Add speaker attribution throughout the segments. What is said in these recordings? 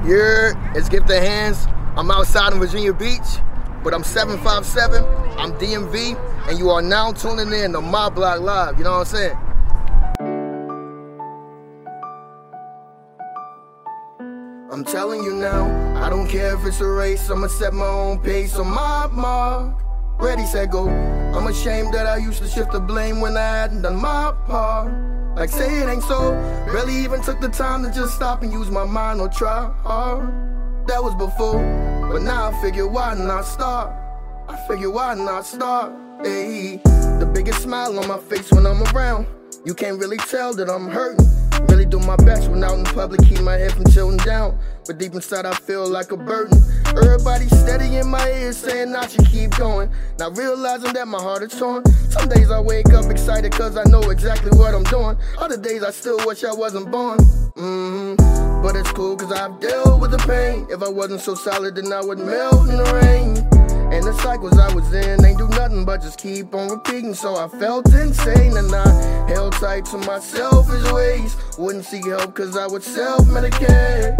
Speaker 1: Yeah, it's Gift of Hands. I'm outside in Virginia Beach, but I'm 757, I'm DMV, and you are now tuning in to My Block Live, you know what I'm saying? I'm telling you now, I don't care if it's a race, I'ma set my own pace on my mark. Ready, set, go. I'm ashamed that I used to shift the blame when I hadn't done my part. Like say it ain't so, barely even took the time to just stop and use my mind or try hard. That was before, but now I figure why not start? I figure why not start? Ayy, the biggest smile on my face when I'm around. You can't really tell that I'm hurting. Really do my best when out in public, keep my head from tilting down. But deep inside I feel like a burden. Everybody steady in my ear saying I should keep going. Not realizing that my heart is torn. Some days I wake up excited cause I know exactly what I'm doing. Other days I still wish I wasn't born. But it's cool cause I've dealt with the pain. If I wasn't so solid then I would melt in the rain. And the cycles I was in ain't do nothing but just keep on repeating. So I felt insane and I held tight to my selfish ways. Wouldn't seek help cause I would self-medicate.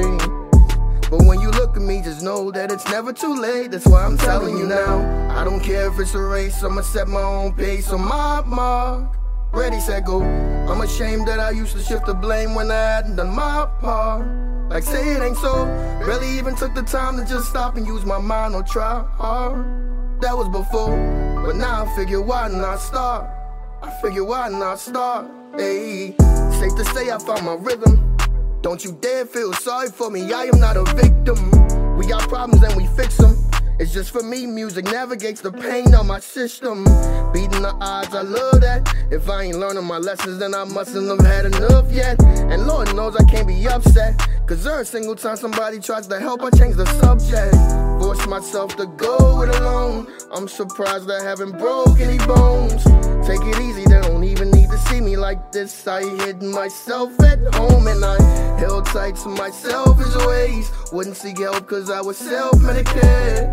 Speaker 1: But when you look at me, just know that it's never too late. That's why I'm telling you now, I don't care if it's a race, I'ma set my own pace on my mark. Ready, set, go. I'm ashamed that I used to shift the blame when I hadn't done my part. Like say it ain't so, barely even took the time to just stop and use my mind or try hard. That was before, but now I figure why not start? I figure why not start? Ayy, safe to say I found my rhythm. Don't you dare feel sorry for me, I am not a victim. We got problems and we fix them. It's just for me, music navigates the pain of my system. Beating the odds, I love that. If I ain't learning my lessons, then I mustn't have had enough yet. And Lord knows I can't be upset, cause every single time somebody tries to help, I change the subject. Force myself to go it alone. I'm surprised I haven't broke any bones. Take it easy, they don't even need to see me like this. I hid myself at home and I held tight to my selfish ways. Wouldn't seek help cause I was self-medicated.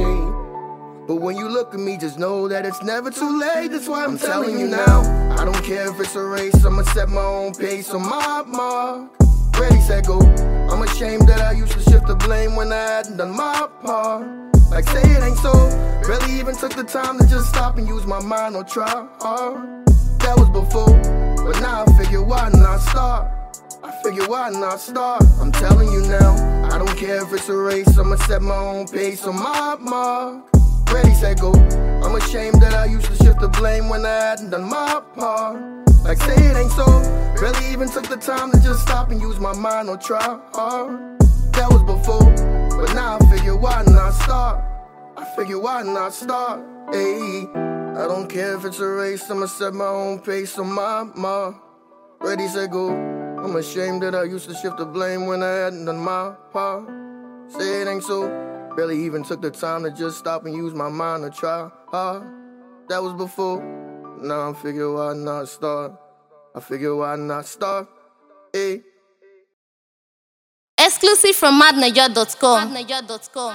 Speaker 1: But when you look at me, just know that it's never too late. That's why I'm telling you now, I don't care if it's a race, I'ma set my own pace on my mark. Ready, set, go. I'm ashamed that I used to shift the blame when I hadn't done my part. Like say it ain't so, barely even took the time to just stop and use my mind or try hard. That was before, but now I figure why not start? I figure why not start? I'm telling you now, I don't care if it's a race, I'ma set my own pace on my mark. Ready, set, go. I'm ashamed that I used to shift the blame when I hadn't done my part. Like say it ain't so, barely even took the time to just stop and use my mind or try hard. That was before, but now I figure why not start? I figure why not start? Ayy, I don't care if it's a race, I'ma set my own pace on my mark. Ready, set, go. I'm ashamed that I used to shift the blame when I hadn't done my part. Say it ain't so, barely even took the time to just stop and use my mind or try hard. That was before, now I figure why not start? I figure why not start? Ayy.
Speaker 2: Exclusive from madnaja.com.